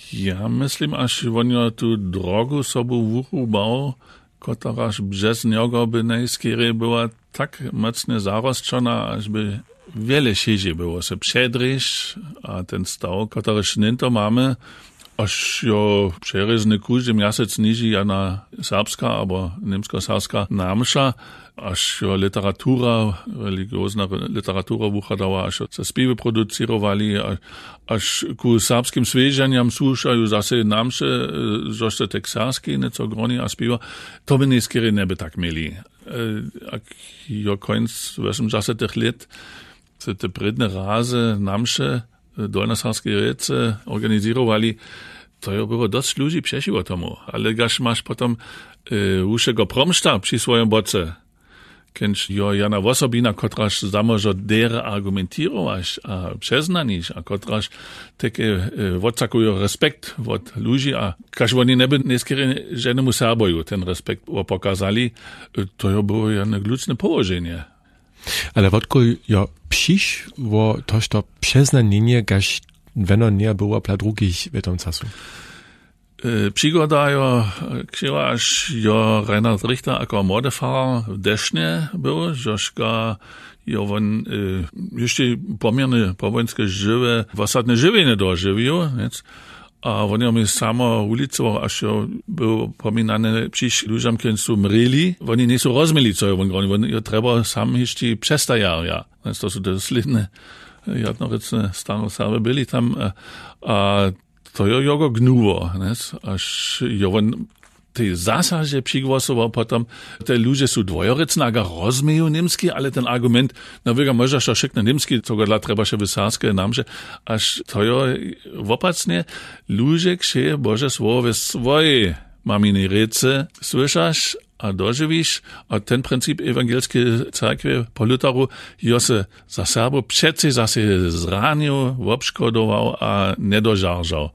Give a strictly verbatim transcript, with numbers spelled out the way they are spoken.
Ja myslím, až on tu drogu sobu wuchubał, kotaraż bez niego by najskiery była tak mocno zarostrzona, aż by wiele siedzi było se przedryć, a ten staw, kotaryż ninto mamy, aż jo przeryzny kuźdy miasec niži ja na serbska albo niemsko-serbska namsza, aż jo literatura, religiozna literatura wuchadała, aż se spiewy producirowali, aż ku serbskim swieżaniam słušajú zase namsze, że se teksarskie nieco groni a spiewa, to by nieskiery neby tak mieli. Jak jo końc osemdziesiątych lat se te predne razy namsze dolnosarskie rece organizirowali, to jo było dość ludzi przesiło tomu, ale gaż masz potem e, uszego promszta przy swoim boce, kęć jo Jana Wosobina, kotraż zamożo dere argumentirować, a przeznanić, a kotraż takie e, wodcakują respekt od ludzi, a każ oni neby nieskiery żenemu Serboju ten respekt pokazali, to jo było jedno gluczne położenie. Ale wodko jo psiš wo tož to přeznanienie, gaž veno nie było dla drugich w tym czasu. E, Przygoda jo, księła aż jo Reinhard Richter jako modefahrer w Desznie był, żożka jo on e, jeszcze pomierne powojenskie żywe, wasadne żywienie dożywił, więc a on jo mi samo ulicował, aż jo był pominany przyś ludziom, kiedy są mryli, oni nie są rozmyli, co jo on groni, on jo trzeba sam jeszcze przestajar, ja. Więc to są te slidne, jednorycne staroserby byli tam, a to jo jogo gnuło, aż jo on tej zasadzie przygłosował potem, te ludzie są dwojorycne, aga rozmieją niemski, ale ten argument, no wyga może że szykne niemski, co go dla trzeba się wysarskie namże, aż to jo opacnie, ludzie ksieje Boże słowo swoje maminy rece, słyszasz, a dożywisz, a ten princip ewangelskiej cerkwy po Lutheru jo se za Serbo przece zase zranił, obszkodował, a nie dożarzał.